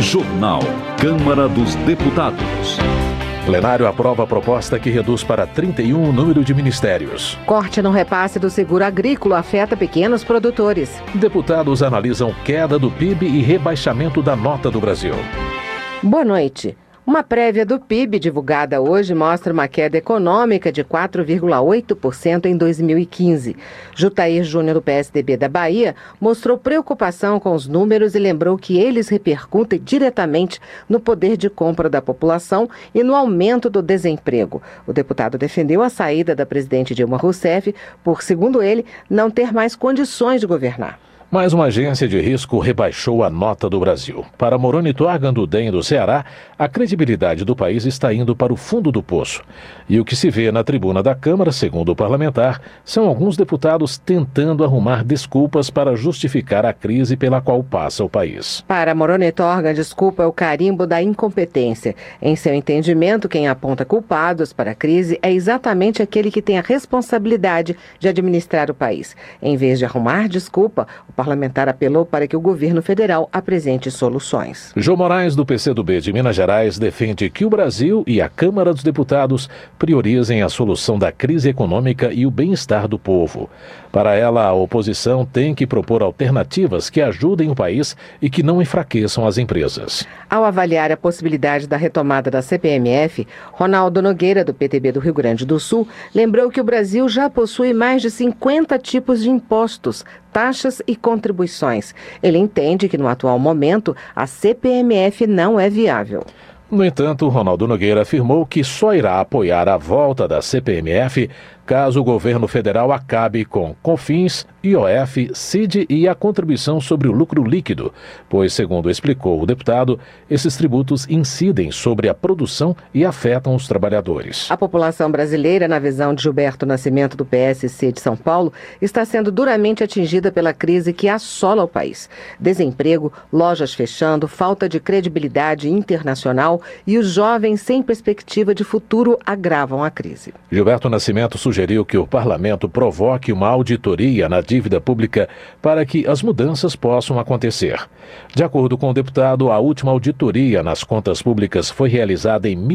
Jornal. Câmara dos Deputados. Plenário aprova a proposta que reduz para 31 o número de ministérios. Corte no repasse do seguro agrícola afeta pequenos produtores. Deputados analisam queda do PIB e rebaixamento da nota do Brasil. Boa noite. Uma prévia do PIB divulgada hoje mostra uma queda econômica de 4,8% em 2015. Jutair Júnior, do PSDB da Bahia, mostrou preocupação com os números e lembrou que eles repercutem diretamente no poder de compra da população e no aumento do desemprego. O deputado defendeu a saída da presidente Dilma Rousseff por, segundo ele, não ter mais condições de governar. Mais uma agência de risco rebaixou a nota do Brasil. Para Moroni Torgan, do DEM do Ceará, a credibilidade do país está indo para o fundo do poço. E o que se vê na tribuna da Câmara, segundo o parlamentar, são alguns deputados tentando arrumar desculpas para justificar a crise pela qual passa o país. Para Moroni Torgan, desculpa é o carimbo da incompetência. Em seu entendimento, quem aponta culpados para a crise é exatamente aquele que tem a responsabilidade de administrar o país. Em vez de arrumar desculpa, o parlamentar apelou para que o governo federal apresente soluções. João Moraes, do PCdoB de Minas Gerais, defende que o Brasil e a Câmara dos Deputados priorizem a solução da crise econômica e o bem-estar do povo. Para ela, a oposição tem que propor alternativas que ajudem o país e que não enfraqueçam as empresas. Ao avaliar a possibilidade da retomada da CPMF, Ronaldo Nogueira, do PTB do Rio Grande do Sul, lembrou que o Brasil já possui mais de 50 tipos de impostos, taxas e contribuições. Ele entende que, no atual momento, a CPMF não é viável. No entanto, Ronaldo Nogueira afirmou que só irá apoiar a volta da CPMF caso o governo federal acabe com COFINS, IOF, CID e a contribuição sobre o lucro líquido, pois, segundo explicou o deputado, esses tributos incidem sobre a produção e afetam os trabalhadores. A população brasileira, na visão de Gilberto Nascimento, do PSC de São Paulo, está sendo duramente atingida pela crise que assola o país. Desemprego, lojas fechando, falta de credibilidade internacional e os jovens sem perspectiva de futuro agravam a crise. Gilberto Nascimento sugeriu que o parlamento provoque uma auditoria na dívida pública para que as mudanças possam acontecer. De acordo com o deputado, a última auditoria nas contas públicas foi realizada em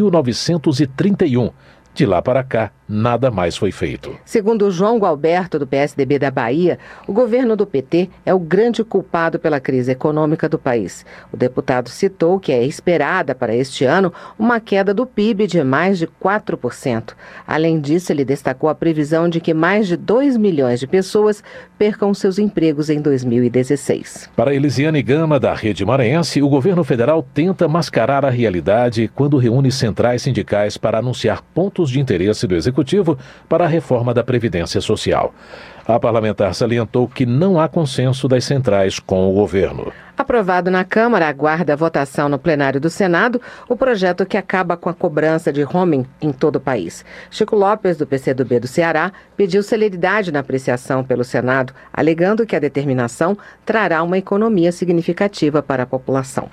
1931. De lá para cá, nada mais foi feito. Segundo João Gualberto, do PSDB da Bahia, o governo do PT é o grande culpado pela crise econômica do país. O deputado citou que é esperada para este ano uma queda do PIB de mais de 4%. Além disso, ele destacou a previsão de que mais de 2 milhões de pessoas percam seus empregos em 2016. Para Elisiane Gama, da Rede Maranhense, o governo federal tenta mascarar a realidade quando reúne centrais sindicais para anunciar pontos de interesse do Executivo para a reforma da Previdência Social. A parlamentar salientou que não há consenso das centrais com o governo. Aprovado na Câmara, aguarda a votação no plenário do Senado o projeto que acaba com a cobrança de roaming em todo o país. Chico Lopes, do PCdoB do Ceará, pediu celeridade na apreciação pelo Senado, alegando que a determinação trará uma economia significativa para a população.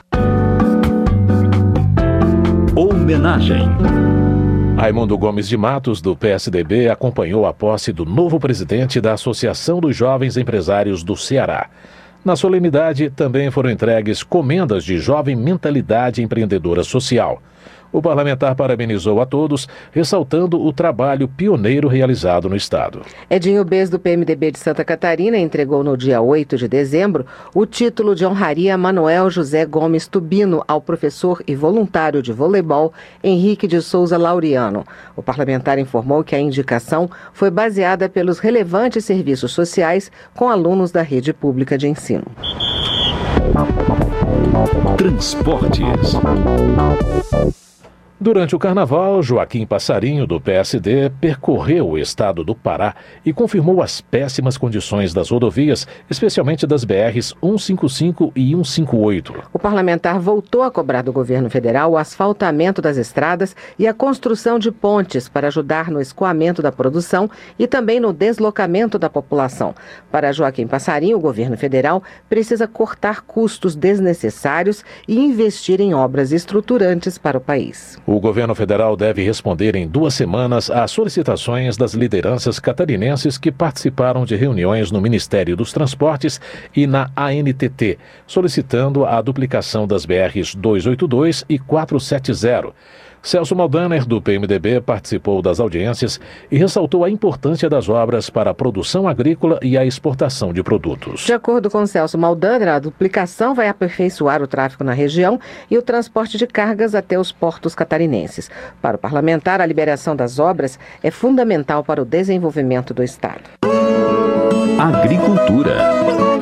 Homenagem. Raimundo Gomes de Matos, do PSDB, acompanhou a posse do novo presidente da Associação dos Jovens Empresários do Ceará. Na solenidade, também foram entregues comendas de jovem mentalidade empreendedora social. O parlamentar parabenizou a todos, ressaltando o trabalho pioneiro realizado no Estado. Edinho Bez, do PMDB de Santa Catarina, entregou no dia 8 de dezembro o título de honraria a Manuel José Gomes Tubino ao professor e voluntário de voleibol Henrique de Souza Laureano. O parlamentar informou que a indicação foi baseada pelos relevantes serviços sociais com alunos da rede pública de ensino. Transportes. Durante o carnaval, Joaquim Passarinho, do PSD, percorreu o estado do Pará e confirmou as péssimas condições das rodovias, especialmente das BRs 155 e 158. O parlamentar voltou a cobrar do governo federal o asfaltamento das estradas e a construção de pontes para ajudar no escoamento da produção e também no deslocamento da população. Para Joaquim Passarinho, o governo federal precisa cortar custos desnecessários e investir em obras estruturantes para o país. O governo federal deve responder em 2 semanas às solicitações das lideranças catarinenses que participaram de reuniões no Ministério dos Transportes e na ANTT, solicitando a duplicação das BRs 282 e 470. Celso Maldaner, do PMDB, participou das audiências e ressaltou a importância das obras para a produção agrícola e a exportação de produtos. De acordo com Celso Maldaner, a duplicação vai aperfeiçoar o tráfego na região e o transporte de cargas até os portos catarinenses. Para o parlamentar, a liberação das obras é fundamental para o desenvolvimento do Estado. Agricultura.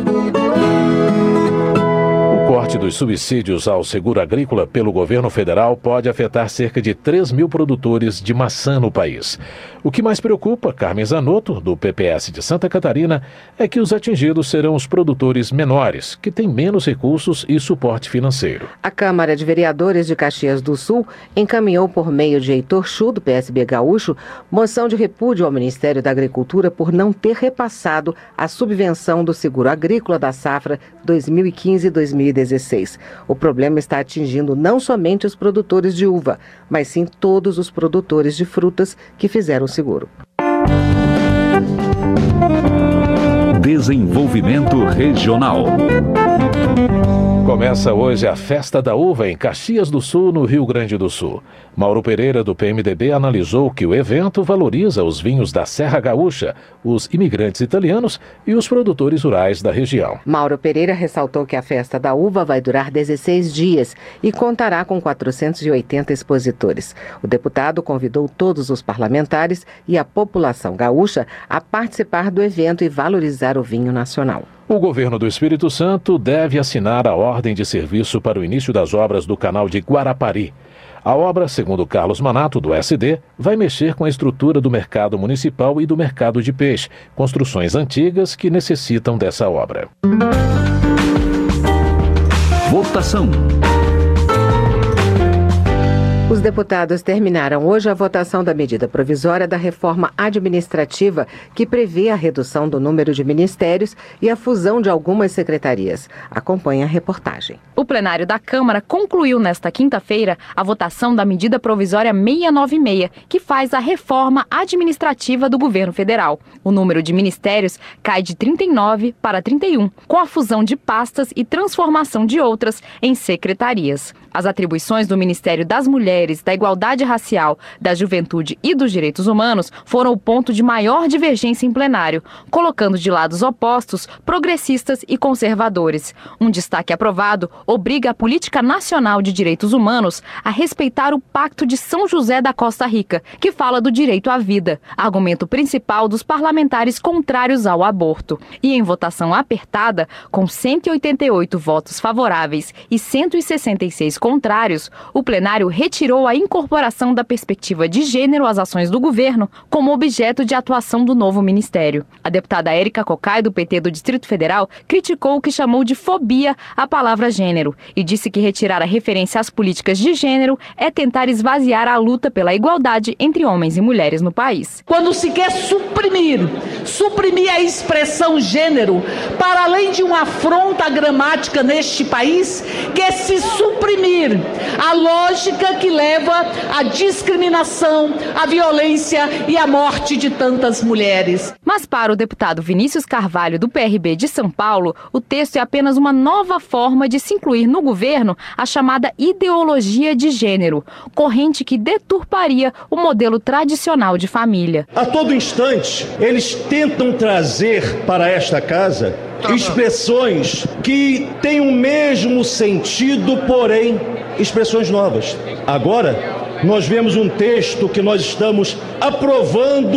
O corte dos subsídios ao seguro agrícola pelo governo federal pode afetar cerca de 3 mil produtores de maçã no país. O que mais preocupa Carmen Zanotto, do PPS de Santa Catarina, é que os atingidos serão os produtores menores, que têm menos recursos e suporte financeiro. A Câmara de Vereadores de Caxias do Sul encaminhou por meio de Heitor Chu, do PSB Gaúcho, moção de repúdio ao Ministério da Agricultura por não ter repassado a subvenção do seguro agrícola da safra 2015-2016. O problema está atingindo não somente os produtores de uva, mas sim todos os produtores de frutas que fizeram o seguro. Desenvolvimento regional. Começa hoje a Festa da Uva em Caxias do Sul, no Rio Grande do Sul. Mauro Pereira, do PMDB, analisou que o evento valoriza os vinhos da Serra Gaúcha, os imigrantes italianos e os produtores rurais da região. Mauro Pereira ressaltou que a Festa da Uva vai durar 16 dias e contará com 480 expositores. O deputado convidou todos os parlamentares e a população gaúcha a participar do evento e valorizar o vinho nacional. O governo do Espírito Santo deve assinar a ordem de serviço para o início das obras do canal de Guarapari. A obra, segundo Carlos Manato, do SD, vai mexer com a estrutura do mercado municipal e do mercado de peixe, construções antigas que necessitam dessa obra. Votação. Os deputados terminaram hoje a votação da medida provisória da reforma administrativa que prevê a redução do número de ministérios e a fusão de algumas secretarias. Acompanhe a reportagem. O plenário da Câmara concluiu nesta quinta-feira a votação da medida provisória 696, que faz a reforma administrativa do governo federal. O número de ministérios cai de 39 para 31, com a fusão de pastas e transformação de outras em secretarias. As atribuições do Ministério das Mulheres, da Igualdade Racial, da Juventude e dos Direitos Humanos foram o ponto de maior divergência em plenário, colocando de lados opostos progressistas e conservadores. Um destaque aprovado obriga a Política Nacional de Direitos Humanos a respeitar o Pacto de São José da Costa Rica, que fala do direito à vida, argumento principal dos parlamentares contrários ao aborto. E em votação apertada, com 188 votos favoráveis e 166 contrários, o plenário retirou a incorporação da perspectiva de gênero às ações do governo como objeto de atuação do novo ministério. A deputada Érica Cocai, do PT do Distrito Federal, criticou o que chamou de fobia à palavra gênero e disse que retirar a referência às políticas de gênero é tentar esvaziar a luta pela igualdade entre homens e mulheres no país. Quando se quer suprimir a expressão gênero, para além de uma afronta à gramática neste país, quer se suprimir a lógica que leva à discriminação, à violência e à morte de tantas mulheres. Mas para o deputado Vinícius Carvalho, do PRB de São Paulo, o texto é apenas uma nova forma de se incluir no governo a chamada ideologia de gênero, corrente que deturparia o modelo tradicional de família. A todo instante, eles tentam trazer para esta casa expressões que têm o mesmo sentido, porém, expressões novas. Agora, nós vemos um texto que nós estamos aprovando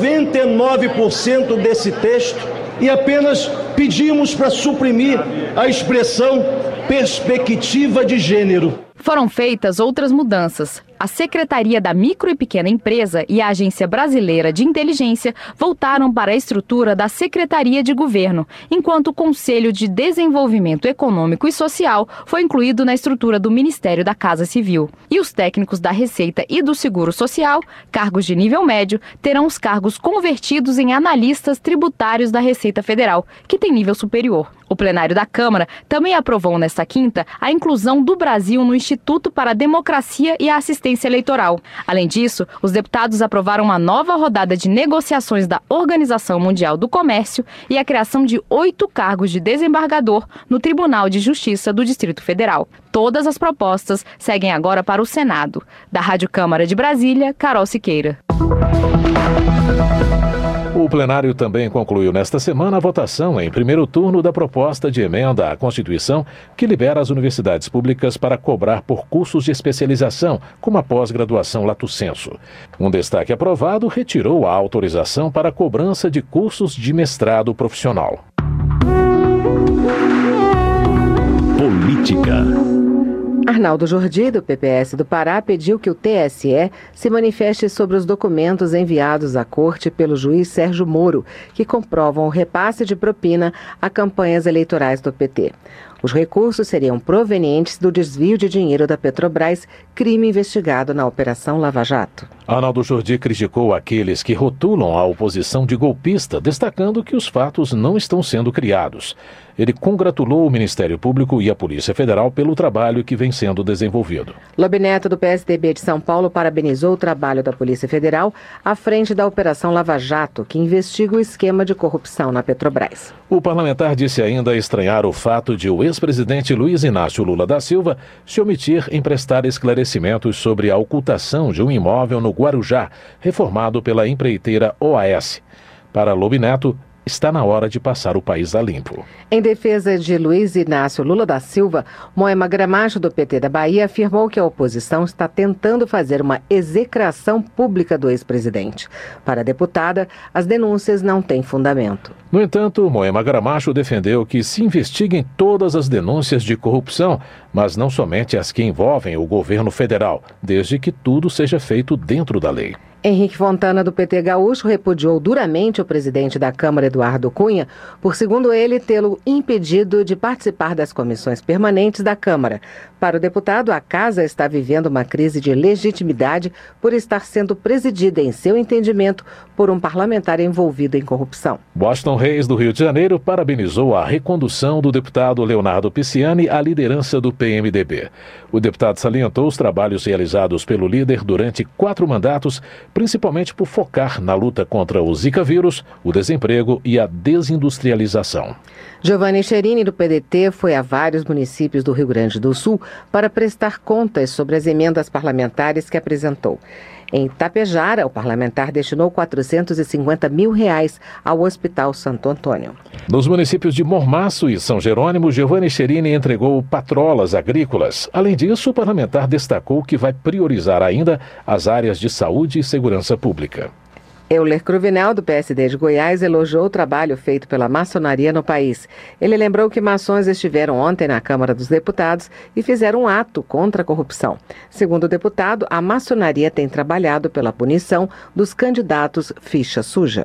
99% desse texto e apenas pedimos para suprimir a expressão perspectiva de gênero. Foram feitas outras mudanças. A Secretaria da Micro e Pequena Empresa e a Agência Brasileira de Inteligência voltaram para a estrutura da Secretaria de Governo, enquanto o Conselho de Desenvolvimento Econômico e Social foi incluído na estrutura do Ministério da Casa Civil. E os técnicos da Receita e do Seguro Social, cargos de nível médio, terão os cargos convertidos em analistas tributários da Receita Federal, que tem nível superior. O plenário da Câmara também aprovou nesta quinta a inclusão do Brasil no Instituto para a Democracia e a Assistência competência eleitoral. Além disso, os deputados aprovaram uma nova rodada de negociações da Organização Mundial do Comércio e a criação de 8 cargos de desembargador no Tribunal de Justiça do Distrito Federal. Todas as propostas seguem agora para o Senado. Da Rádio Câmara de Brasília, Carol Siqueira. O plenário também concluiu nesta semana a votação em primeiro turno da proposta de emenda à Constituição que libera as universidades públicas para cobrar por cursos de especialização, como a pós-graduação lato sensu. Um destaque aprovado retirou a autorização para a cobrança de cursos de mestrado profissional. Política. Arnaldo Jordi, do PPS do Pará, pediu que o TSE se manifeste sobre os documentos enviados à corte pelo juiz Sérgio Moro, que comprovam o repasse de propina a campanhas eleitorais do PT. Os recursos seriam provenientes do desvio de dinheiro da Petrobras, crime investigado na Operação Lava Jato. Arnaldo Jordi criticou aqueles que rotulam a oposição de golpista, destacando que os fatos não estão sendo criados. Ele congratulou o Ministério Público e a Polícia Federal pelo trabalho que vem sendo desenvolvido. Lobineto, do PSDB de São Paulo, parabenizou o trabalho da Polícia Federal à frente da Operação Lava Jato, que investiga o esquema de corrupção na Petrobras. O parlamentar disse ainda estranhar o fato de o ex-presidente Luiz Inácio Lula da Silva se omitir em prestar esclarecimentos sobre a ocultação de um imóvel no Guarujá, reformado pela empreiteira OAS. Para Lobineto, está na hora de passar o país a limpo. Em defesa de Luiz Inácio Lula da Silva, Moema Gramacho, do PT da Bahia, afirmou que a oposição está tentando fazer uma execração pública do ex-presidente. Para a deputada, as denúncias não têm fundamento. No entanto, Moema Gramacho defendeu que se investiguem todas as denúncias de corrupção, mas não somente as que envolvem o governo federal, desde que tudo seja feito dentro da lei. Henrique Fontana, do PT gaúcho, repudiou duramente o presidente da Câmara, Eduardo Cunha, por, segundo ele, tê-lo impedido de participar das comissões permanentes da Câmara. Para o deputado, a casa está vivendo uma crise de legitimidade por estar sendo presidida, em seu entendimento, por um parlamentar envolvido em corrupção. Washington Reis, do Rio de Janeiro, parabenizou a recondução do deputado Leonardo Pisciani à liderança do PMDB. O deputado salientou os trabalhos realizados pelo líder durante 4 mandatos, principalmente por focar na luta contra o Zika vírus, o desemprego e a desindustrialização. Giovanni Cherini, do PDT, foi a vários municípios do Rio Grande do Sul para prestar contas sobre as emendas parlamentares que apresentou. Em Itapejara, o parlamentar destinou R$450 mil ao Hospital Santo Antônio. Nos municípios de Mormaço e São Jerônimo, Giovanni Cherini entregou patrolas agrícolas. Além disso, o parlamentar destacou que vai priorizar ainda as áreas de saúde e segurança pública. Euler Cruvinel, do PSD de Goiás, elogiou o trabalho feito pela maçonaria no país. Ele lembrou que maçons estiveram ontem na Câmara dos Deputados e fizeram um ato contra a corrupção. Segundo o deputado, a maçonaria tem trabalhado pela punição dos candidatos ficha suja.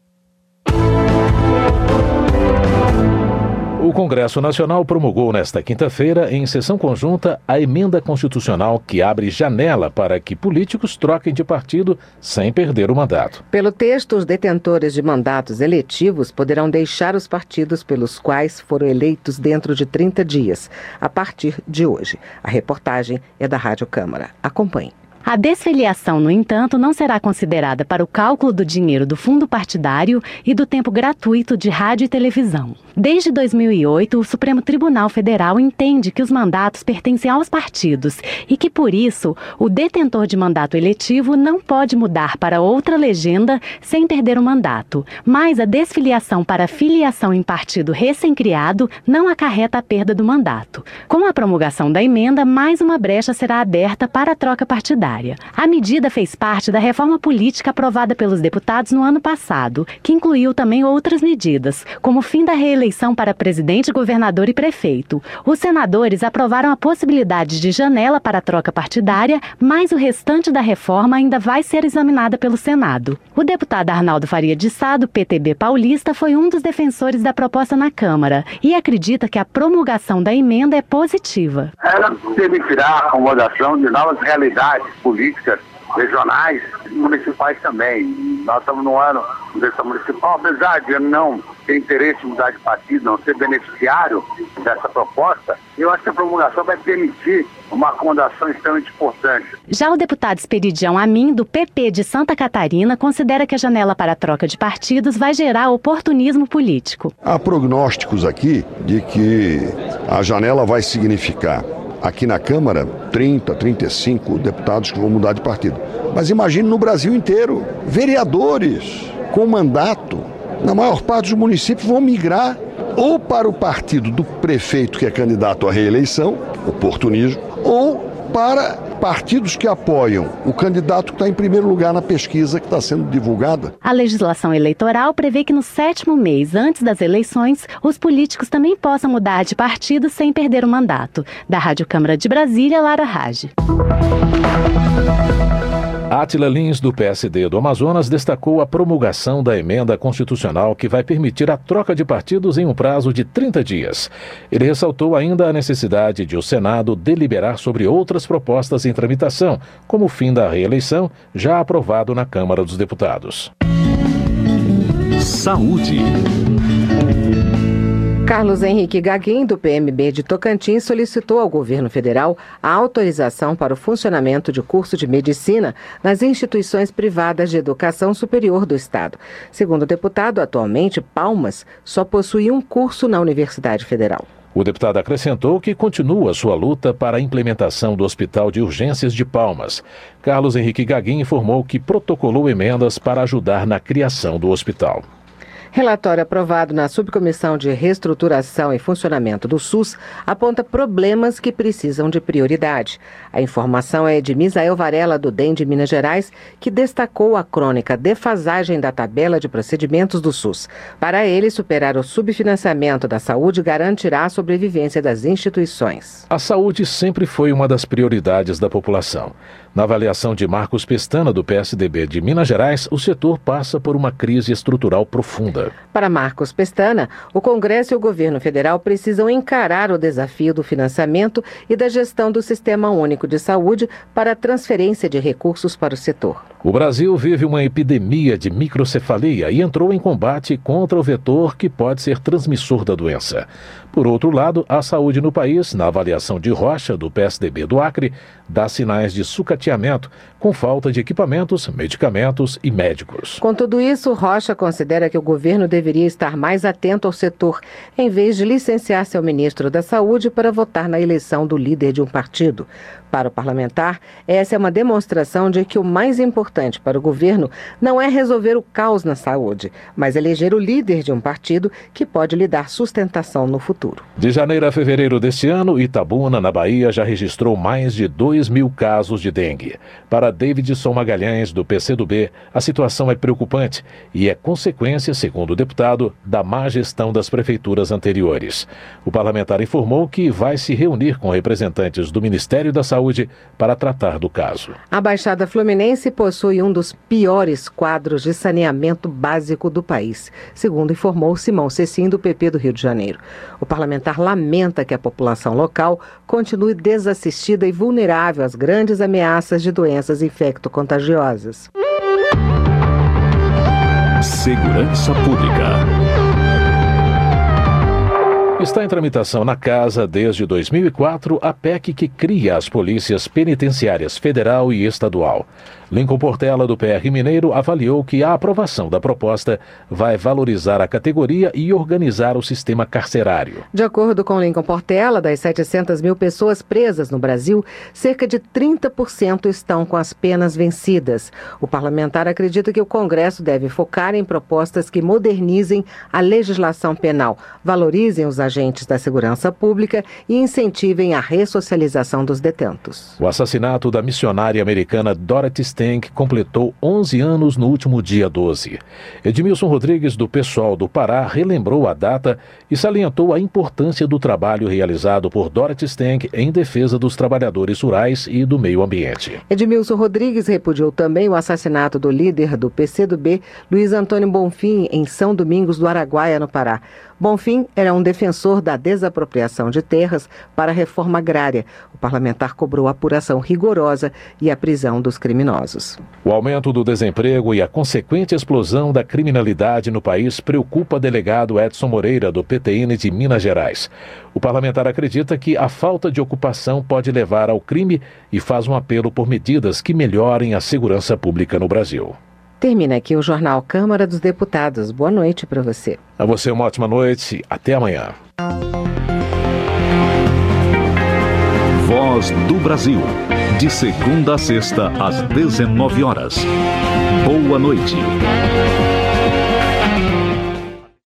O Congresso Nacional promulgou nesta quinta-feira, em sessão conjunta, a emenda constitucional que abre janela para que políticos troquem de partido sem perder o mandato. Pelo texto, os detentores de mandatos eletivos poderão deixar os partidos pelos quais foram eleitos dentro de 30 dias, a partir de hoje. A reportagem é da Rádio Câmara. Acompanhe. A desfiliação, no entanto, não será considerada para o cálculo do dinheiro do fundo partidário e do tempo gratuito de rádio e televisão. Desde 2008, o Supremo Tribunal Federal entende que os mandatos pertencem aos partidos e que, por isso, o detentor de mandato eletivo não pode mudar para outra legenda sem perder o mandato. Mas a desfiliação para filiação em partido recém-criado não acarreta a perda do mandato. Com a promulgação da emenda, mais uma brecha será aberta para a troca partidária. A medida fez parte da reforma política aprovada pelos deputados no ano passado, que incluiu também outras medidas, como o fim da reeleição para presidente, governador e prefeito. Os senadores aprovaram a possibilidade de janela para a troca partidária, mas o restante da reforma ainda vai ser examinada pelo Senado. O deputado Arnaldo Faria de Sá, do PTB paulista, foi um dos defensores da proposta na Câmara e acredita que a promulgação da emenda é positiva. Ela permitirá a acomodação de novas realidades políticas regionais e municipais também. Nós estamos no ano de eleição municipal, apesar de não ter interesse em mudar de partido, não ser beneficiário dessa proposta, eu acho que a promulgação vai permitir uma acomodação extremamente importante. Já o deputado Esperidião Amin, do PP de Santa Catarina, considera que a janela para a troca de partidos vai gerar oportunismo político. Há prognósticos aqui de que a janela vai significar, aqui na Câmara, 30, 35 deputados que vão mudar de partido. Mas imagine no Brasil inteiro, vereadores com mandato, na maior parte dos municípios vão migrar ou para o partido do prefeito que é candidato à reeleição, oportunismo, ou para partidos que apoiam o candidato que está em primeiro lugar na pesquisa que está sendo divulgada. A legislação eleitoral prevê que no 7º mês antes das eleições, os políticos também possam mudar de partido sem perder o mandato. Da Rádio Câmara de Brasília, Lara Rage. Átila Lins, do PSD do Amazonas, destacou a promulgação da emenda constitucional que vai permitir a troca de partidos em um prazo de 30 dias. Ele ressaltou ainda a necessidade de o Senado deliberar sobre outras propostas em tramitação, como o fim da reeleição, já aprovado na Câmara dos Deputados. Saúde. Carlos Henrique Gaguin, do PMB de Tocantins, solicitou ao governo federal a autorização para o funcionamento de curso de medicina nas instituições privadas de educação superior do estado. Segundo o deputado, atualmente, Palmas só possui um curso na Universidade Federal. O deputado acrescentou que continua sua luta para a implementação do Hospital de Urgências de Palmas. Carlos Henrique Gaguin informou que protocolou emendas para ajudar na criação do hospital. Relatório aprovado na Subcomissão de Reestruturação e Funcionamento do SUS aponta problemas que precisam de prioridade. A informação é de Misael Varela, do DEM de Minas Gerais, que destacou a crônica defasagem da tabela de procedimentos do SUS. Para ele, superar o subfinanciamento da saúde garantirá a sobrevivência das instituições. A saúde sempre foi uma das prioridades da população. Na avaliação de Marcos Pestana, do PSDB de Minas Gerais, o setor passa por uma crise estrutural profunda. Para Marcos Pestana, o Congresso e o governo federal precisam encarar o desafio do financiamento e da gestão do Sistema Único de Saúde para a transferência de recursos para o setor. O Brasil vive uma epidemia de microcefalia e entrou em combate contra o vetor que pode ser transmissor da doença. Por outro lado, a saúde no país, na avaliação de Rocha, do PSDB do Acre, dá sinais de sucateamento, com falta de equipamentos, medicamentos e médicos. Com tudo isso, Rocha considera que o governo deveria estar mais atento ao setor, em vez de licenciar seu ministro da Saúde para votar na eleição do líder de um partido. Para o parlamentar, essa é uma demonstração de que o mais importante para o governo não é resolver o caos na saúde, mas eleger o líder de um partido que pode lhe dar sustentação no futuro. De janeiro a fevereiro deste ano, Itabuna, na Bahia, já registrou mais de 2.000 casos de dengue. Para Davidson Magalhães, do PCdoB, a situação é preocupante e é consequência, segundo o deputado, da má gestão das prefeituras anteriores. O parlamentar informou que vai se reunir com representantes do Ministério da Saúde para tratar do caso. A Baixada Fluminense possui um dos piores quadros de saneamento básico do país, segundo informou Simão Cecim, do PP do Rio de Janeiro. O parlamentar lamenta que a população local continue desassistida e vulnerável às grandes ameaças de doenças infecto-contagiosas. Segurança Pública. Está em tramitação na Casa, desde 2004, a PEC que cria as polícias penitenciárias federal e estadual. Lincoln Portela, do PR Mineiro, avaliou que a aprovação da proposta vai valorizar a categoria e organizar o sistema carcerário. De acordo com Lincoln Portela, das 700 mil pessoas presas no Brasil, cerca de 30% estão com as penas vencidas. O parlamentar acredita que o Congresso deve focar em propostas que modernizem a legislação penal, valorizem os agentes da segurança pública e incentivem a ressocialização dos detentos. O assassinato da missionária americana Dorothy Stank completou 11 anos no último dia 12. Edmilson Rodrigues, do PSOL do Pará, relembrou a data e salientou a importância do trabalho realizado por Dorothy Stank em defesa dos trabalhadores rurais e do meio ambiente. Edmilson Rodrigues repudiou também o assassinato do líder do PCdoB, Luiz Antônio Bonfim, em São Domingos do Araguaia, no Pará. Bonfim era um defensor da desapropriação de terras para a reforma agrária. O parlamentar cobrou apuração rigorosa e a prisão dos criminosos. O aumento do desemprego e a consequente explosão da criminalidade no país preocupa o delegado Edson Moreira, do PTN de Minas Gerais. O parlamentar acredita que a falta de ocupação pode levar ao crime e faz um apelo por medidas que melhorem a segurança pública no Brasil. Termina aqui o Jornal Câmara dos Deputados. Boa noite para você. A você uma ótima noite. Até amanhã. Voz do Brasil. De segunda a sexta, às 19 horas. Boa noite.